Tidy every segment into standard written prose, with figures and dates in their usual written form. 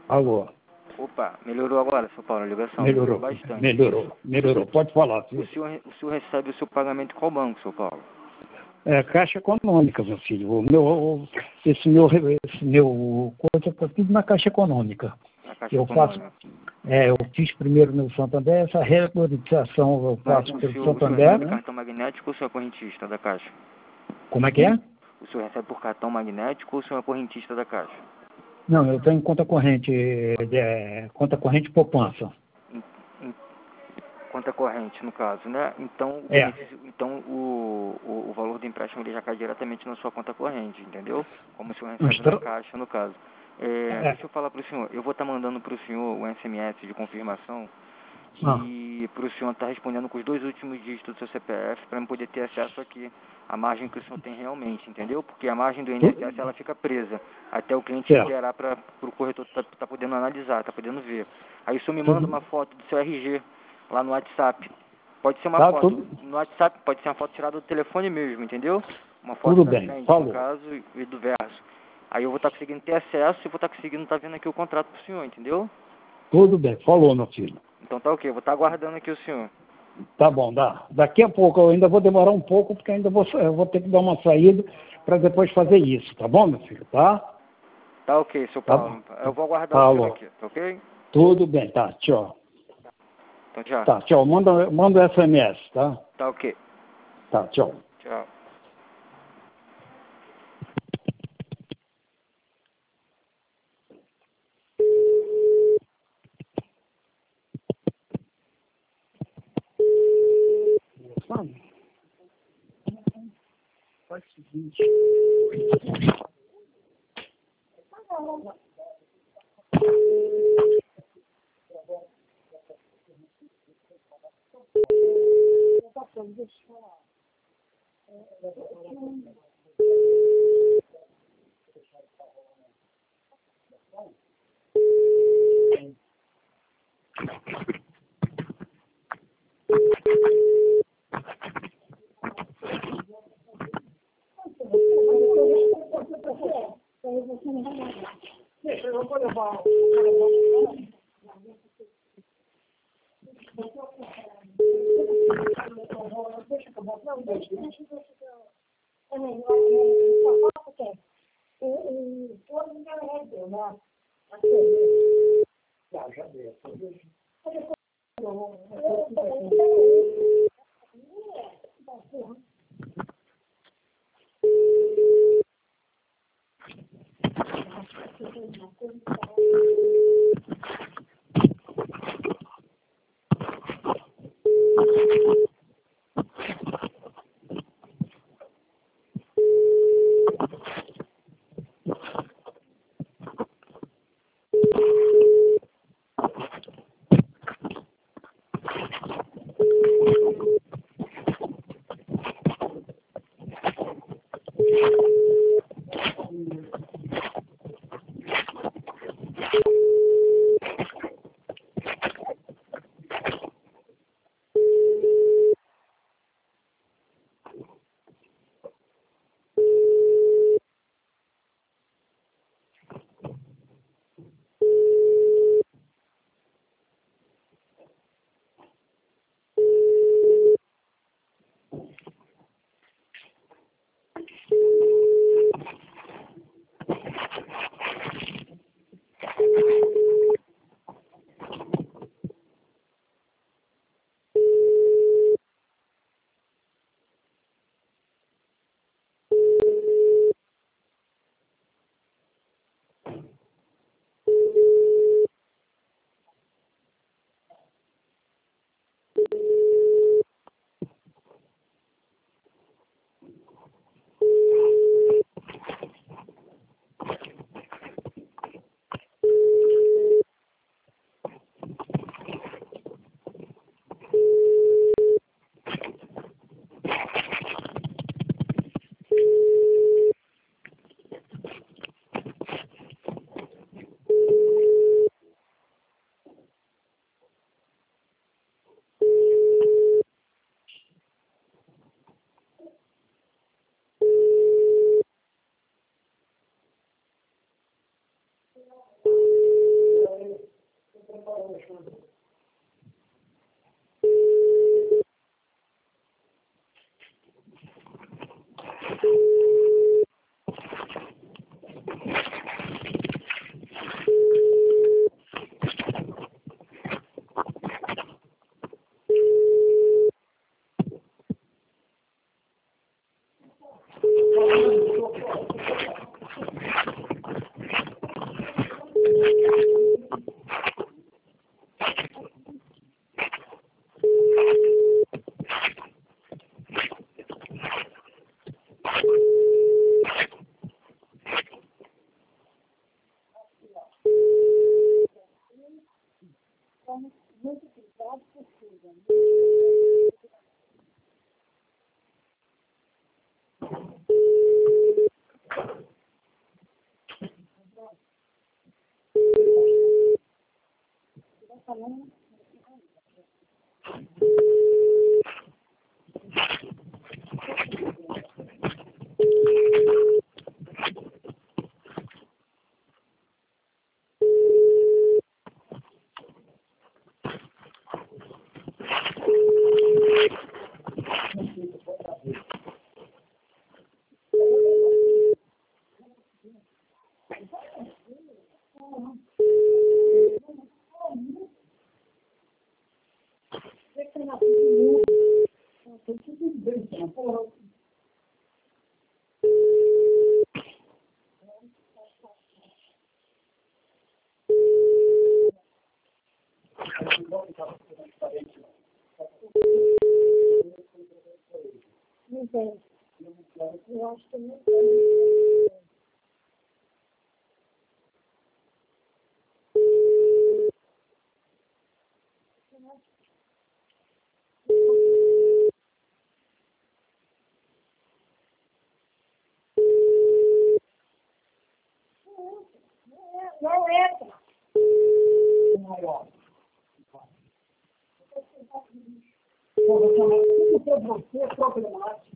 Alô. Opa, melhorou agora, seu Paulo, a ligação? Melhorou Bastante. Melhorou. Pode falar, filho. O senhor recebe o seu pagamento em qual banco, seu Paulo? É Caixa Econômica, meu filho. Esse meu coisa tá tudo na Caixa Econômica. Na Caixa Econômica. Eu fiz primeiro no Santander, essa regularização eu faço pelo Santander. O senhor recebe cartão magnético ou o senhor é correntista da Caixa? Como é que é? O senhor recebe por cartão magnético ou o senhor é correntista da Caixa? Não, eu tenho conta corrente poupança. Conta corrente, no caso, né? Então, o valor do empréstimo ele já cai diretamente na sua conta corrente, entendeu? Como o senhor recebe na Caixa, no caso. Deixa eu falar para o senhor. Eu vou estar mandando para o senhor um SMS de confirmação e para o senhor estar respondendo com os 2 últimos dígitos do seu CPF para eu poder ter acesso aqui à margem que o senhor tem realmente, entendeu? Porque a margem do INSS ela fica presa até o cliente liberar para o corretor tá podendo analisar, tá podendo ver. Aí o senhor me manda uma foto do seu RG lá no WhatsApp. Pode ser uma foto no WhatsApp, pode ser uma foto tirada do telefone mesmo, entendeu? Uma foto da frente, no caso, e do verso. Aí eu vou estar conseguindo ter acesso e vou estar conseguindo estar vendo aqui o contrato pro senhor, entendeu? Tudo bem, falou, meu filho. Então tá ok, vou estar aguardando aqui o senhor. Tá bom, daqui a pouco, eu ainda vou demorar um pouco, porque eu vou ter que dar uma saída para depois fazer isso, tá bom, meu filho, tá? Tá ok, seu Paulo. Eu vou aguardar o senhor aqui, tá ok? Tudo bem, tá, tchau. Então tchau. Tá, tchau, manda o SMS, tá? Tá ok. Tá, tchau. Tchau. Faz o seguinte. Eu vou levar. Deixa eu botar um beijo. Já deu. Eu acho que não tem. Não entra. Tudo para você é problemático.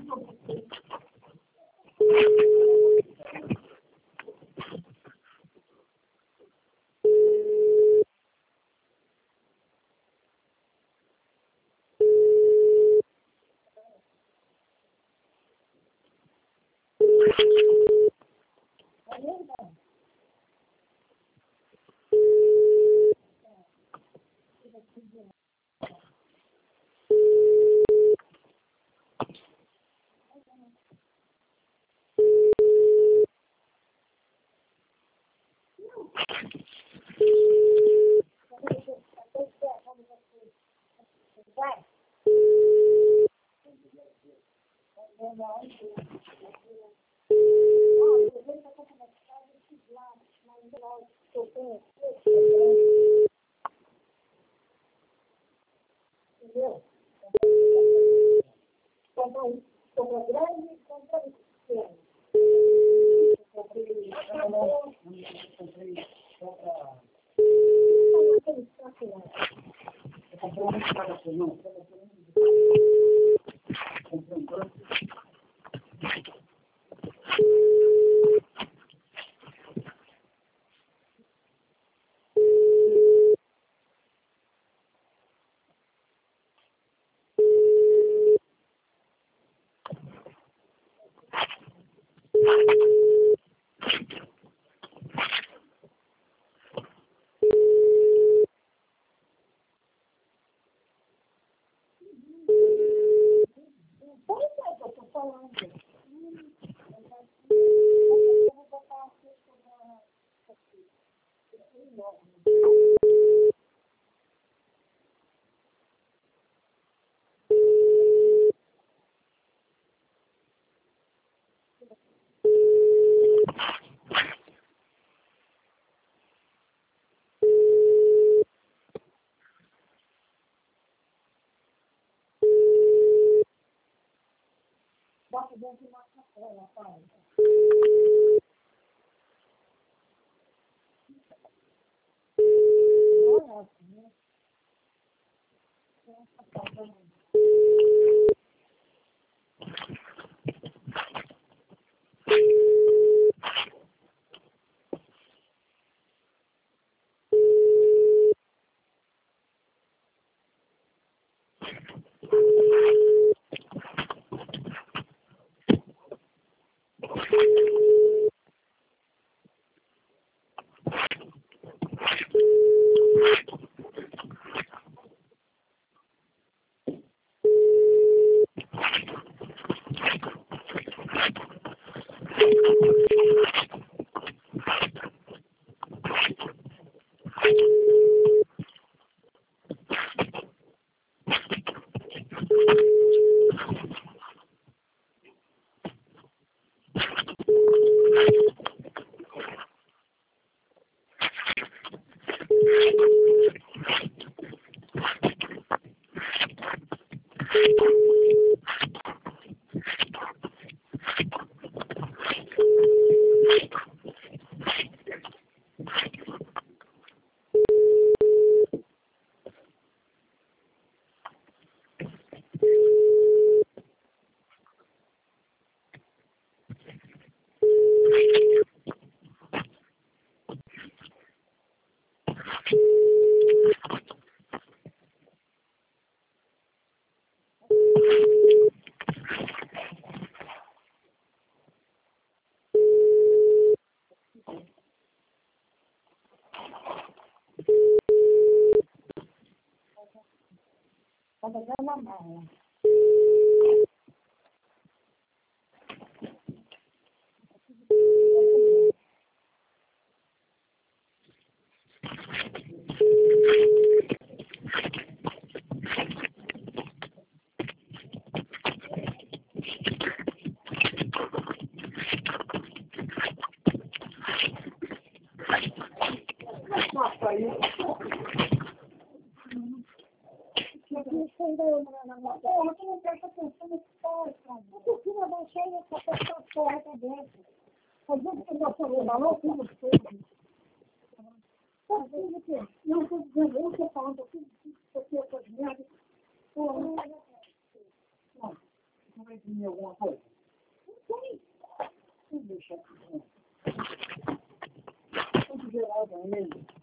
Entendeu? Compra grande e compra pequeno. Bota dentro de uma sacola, pai. Não é assim, né? Não,